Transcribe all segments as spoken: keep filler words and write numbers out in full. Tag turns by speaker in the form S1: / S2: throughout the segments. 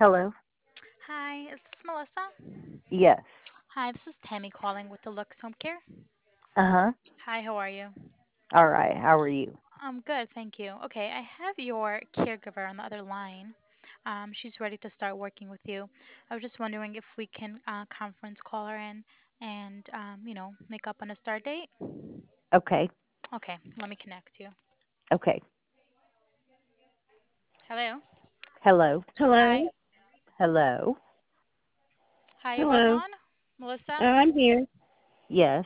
S1: Hello.
S2: Hi, is this Melissa?
S1: Yes.
S2: Hi, this is Tammy calling with the Lux Home Care.
S1: Uh huh.
S2: Hi, how are you?
S1: All right. How are you?
S2: I'm good, thank you. Okay, I have your caregiver on the other line. Um, she's ready to start working with you. I was just wondering if we can uh, conference call her in and, um, you know, make up on a start date.
S1: Okay.
S2: Okay, let me connect you.
S1: Okay.
S2: Hello.
S1: Hello.
S2: Hi.
S3: Hello.
S1: Hello.
S2: Hi, you back
S3: Hello.
S2: on? Melissa?
S3: Uh, I'm here.
S1: Yes.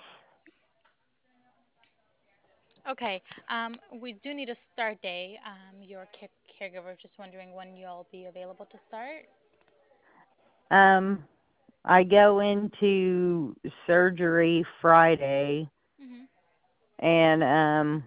S2: Okay, um, we do need a start day. Um, your care- caregiver, just wondering when you'll be available to start.
S1: Um, I go into surgery Friday,
S2: Mm-hmm.
S1: and um,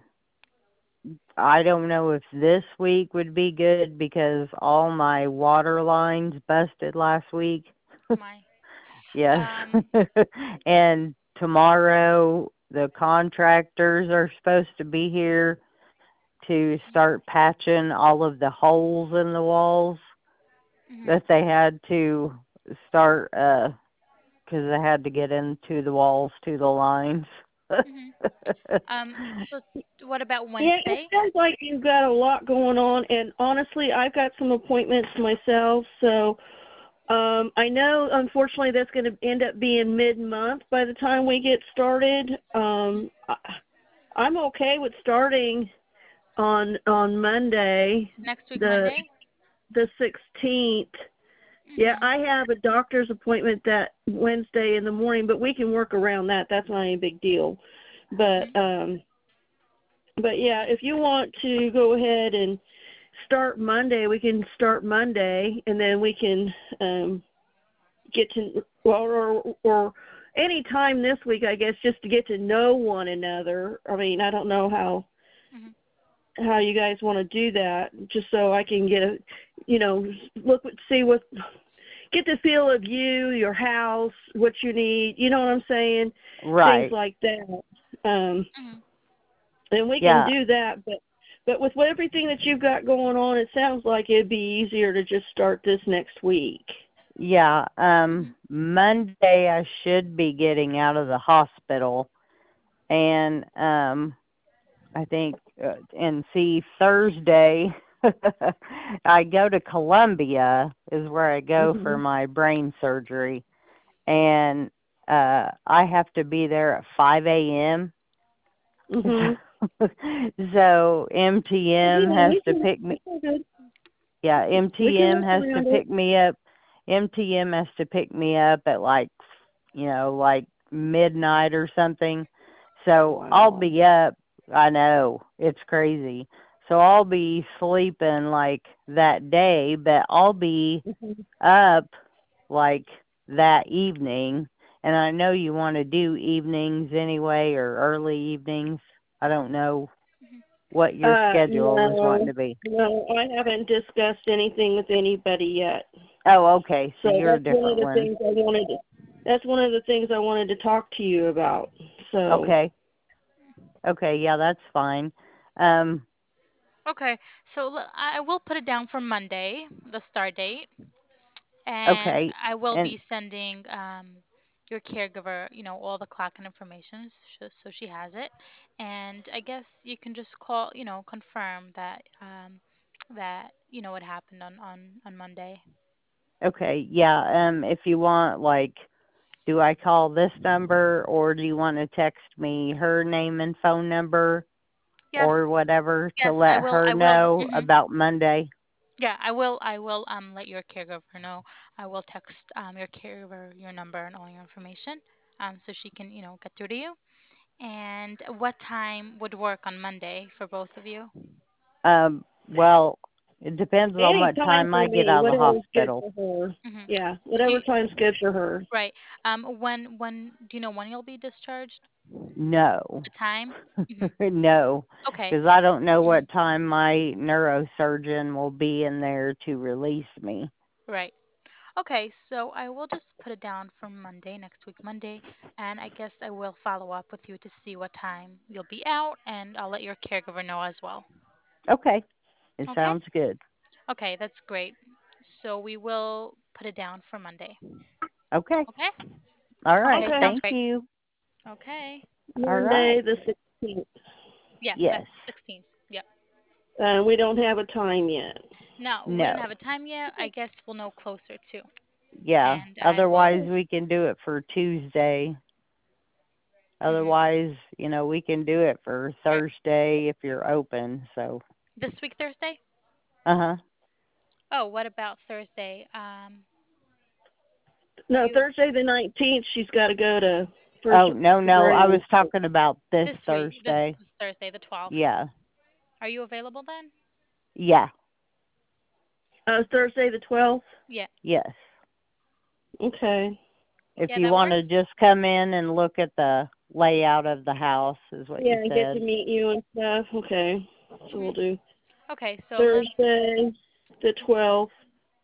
S1: I don't know if this week would be good because all my water lines busted last week.
S2: Oh my.
S1: Yes.
S2: Um,
S1: And tomorrow the contractors are supposed to be here to start patching all of the holes in the walls
S2: mhm,
S1: that they had to start uh 'cause they had to get into the walls to the lines.
S2: mhm. Um, so what about
S3: Yeah, it
S2: Wednesday?
S3: sounds like you've got a lot going on, and honestly, I've got some appointments myself. So um, I know, unfortunately, that's going to end up being mid-month by the time we get started. Um, I, I'm okay with starting on on Monday,
S2: Next week,
S3: the
S2: Monday?
S3: the sixteenth. Yeah,
S2: Mhm,
S3: I have a doctor's appointment that Wednesday in the morning, but we can work around that. That's not any big deal. But
S2: mhm,
S3: um but yeah, if you want to go ahead and start Monday, we can start Monday and then we can um get to or or, or any time this week, I guess, just to get to know one another. I mean, I don't know how
S2: mhm,
S3: how you guys want to do that, just so I can get a, you know, look see what get the feel of you, your house, what you need. You know what I'm saying? Things
S1: Right.
S3: like that. Um,
S2: mhm,
S3: and we can
S1: Yeah.
S3: do that, but but with everything that you've got going on, it sounds like it'd be easier to just start this next week.
S1: Yeah.
S2: mhm,
S1: Um Monday I should be getting out of the hospital, and um I think uh, and see Thursday I go to Columbia is where I go for
S3: Mhm.
S1: my brain surgery, and uh I have to be there at five a m.
S3: Mhm.
S1: So, so
S3: But you
S1: M T M
S3: know,
S1: has
S3: we
S1: to
S3: can.
S1: pick me.
S3: It's all good.
S1: Yeah,
S3: We can
S1: M T M
S3: work
S1: has to
S3: around it.
S1: pick me up. M T M has to pick me up at like, you know, like midnight or something. So I'll
S3: Wow.
S1: be up. I know it's crazy. So I'll be sleeping like that day, but I'll be
S3: Mhm.
S1: up like that evening. And I know you want to do evenings anyway or early evenings. I don't know
S2: mhm.
S1: what your
S3: Uh,
S1: schedule is wanting
S3: no,
S1: to be.
S3: no, I haven't discussed anything with anybody yet.
S1: Oh, okay. So
S3: So
S1: you're a
S3: that's one of
S1: different
S3: the
S1: one.
S3: things I wanted to. That's one of the things I wanted to talk to you about. So.
S1: Okay. Okay. Yeah, that's fine. Um,
S2: Okay, so l- I will put it down for Monday, the start date, and
S1: okay.
S2: I will
S1: And
S2: be sending um, your caregiver, you know, all the clock and information so, so she has it. And I guess you can just call, you know, confirm that um, that you know what happened on on on Monday.
S1: okay. Yeah. Um, if you want, like, do I call this number or do you want to text me her name and phone number or
S2: Yes,
S1: whatever to
S2: yes, I
S1: let
S2: will.
S1: her
S2: I will.
S1: know
S2: Hmm.
S1: about Monday?
S2: Yeah, I will. I will um let your caregiver know. I will text um your caregiver your number and all your information, um so she can you know get through to you. And what time would work on Monday for both of you?
S1: Um, well, it depends on
S3: Any
S1: what
S3: time
S1: time
S3: for
S1: I get
S3: me,
S1: out of the
S3: whatever's good
S1: hospital.
S3: for her.
S2: Hmm.
S3: Yeah,
S2: Do
S3: whatever
S2: you,
S3: time's good for her.
S2: right. Um, when when do you know when you'll be discharged?
S1: No.
S2: The time? Hmm.
S1: No,
S2: Okay.
S1: because I don't know
S2: Mhm.
S1: what time my neurosurgeon will be in there to release me.
S2: Right. Okay, so I will just put it down for Monday, next week, Monday, and I guess I will follow up with you to see what time you'll be out, and I'll let your caregiver know as well.
S1: Okay, it
S2: Okay?
S1: sounds good.
S2: Okay, that's great. So we will put it down for Monday.
S1: Okay.
S2: Okay?
S1: All right.
S2: Okay,
S3: Okay.
S2: sounds
S1: Thank
S2: great.
S1: you.
S2: Okay.
S1: All right.
S3: Monday the sixteenth.
S2: Yes, that's
S1: Yes.
S2: sixteenth. Yep.
S3: Uh, we don't have a time yet.
S2: No, we don't
S1: No.
S2: have a time yet. I guess we'll know closer too.
S1: Yeah.
S2: And I
S1: Otherwise,
S2: will
S1: we can do it for Tuesday.
S2: mhm.
S1: Otherwise, you know, we can do it for
S2: Or
S1: Thursday if you're open. So,
S2: this week Thursday?
S1: uh huh.
S2: Oh, what about Thursday? Um, are
S3: No,
S2: you
S3: Thursday the nineteenth. She's got to go to First
S1: Oh, no, no. I was
S3: Presbyterian.
S1: talking about this
S2: this week? This,
S1: Thursday.
S2: this Thursday, the twelfth.
S1: Yeah.
S2: Are you available then?
S1: Yeah.
S3: Uh, Thursday the twelfth.
S2: Yeah.
S1: Yes.
S3: Okay.
S1: If
S2: Yeah,
S1: you
S2: that
S1: want
S2: works.
S1: to just come in and look at the layout of the house, is what
S3: Yeah,
S1: you
S3: and get to
S1: said.
S3: meet you and stuff. Okay. So we'll
S2: Mhm.
S3: do
S2: Okay, so let
S3: Thursday the twelfth.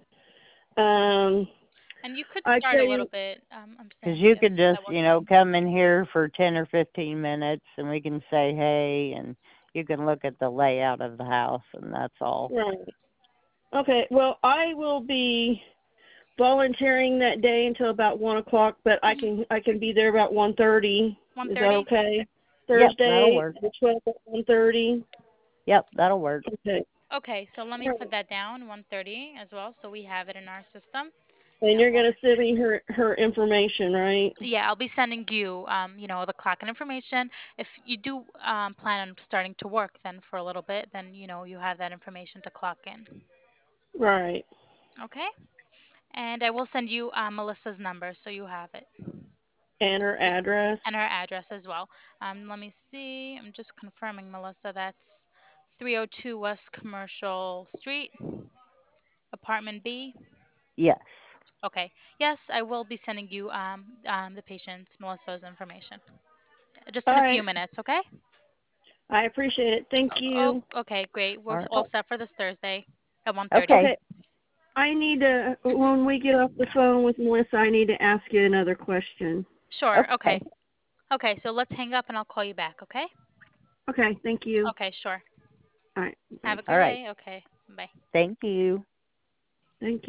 S3: Um,
S2: and you could
S3: I
S2: start
S3: tell
S2: a little
S3: you,
S2: bit. Um, I'm
S1: Because
S2: saying
S1: you
S2: if
S1: could just,
S2: that
S1: you
S2: works.
S1: know, come in here for ten or fifteen minutes and we can say hey and you can look at the layout of the house and that's all.
S3: right. Okay. Well, I will be volunteering that day until about one o'clock, but I can I can be there about one thirty.
S2: One
S3: Is that
S2: thirty.
S3: okay?
S1: Yep, that'll
S3: Thursday
S1: work.
S3: the twelfth at one thirty.
S1: Yep, that'll work.
S3: Okay.
S2: Okay, so let me
S3: All
S2: put
S3: right.
S2: that down, one thirty as well, so we have it in our system.
S3: And
S2: And
S3: you're
S2: we'll,
S3: gonna send me her her information, right?
S2: yeah, I'll be sending you, um, you know, the clock and information. If you do um, plan on starting to work then for a little bit, then you know you have that information to clock in.
S3: Right.
S2: Okay, and I will send you uh, Melissa's number so you have it.
S3: And her address.
S2: And her address as well. Um, let me see. I'm just confirming, Melissa. That's three oh two West Commercial Street, Apartment B.
S1: Yes.
S2: Okay. Yes, I will be sending you um, um, the patient's Melissa's information. Just
S3: All
S2: in a few
S3: right.
S2: minutes, okay?
S3: I appreciate it. Thank
S2: Oh,
S3: you.
S2: okay, great.
S1: All
S2: We're
S1: right.
S2: all set for this Thursday at one thirty.
S1: Okay.
S3: Okay. I need to when we get off the phone with Melissa, I need to ask you another question.
S2: Sure.
S1: Okay.
S2: Okay. Okay. So let's hang up and I'll call you back. Okay.
S3: Okay. Thank you.
S2: Okay. Sure.
S3: All right.
S2: Have
S3: Bye.
S2: a
S1: All
S2: good
S1: right.
S2: day. Okay. Bye.
S1: Thank you.
S3: Thank you.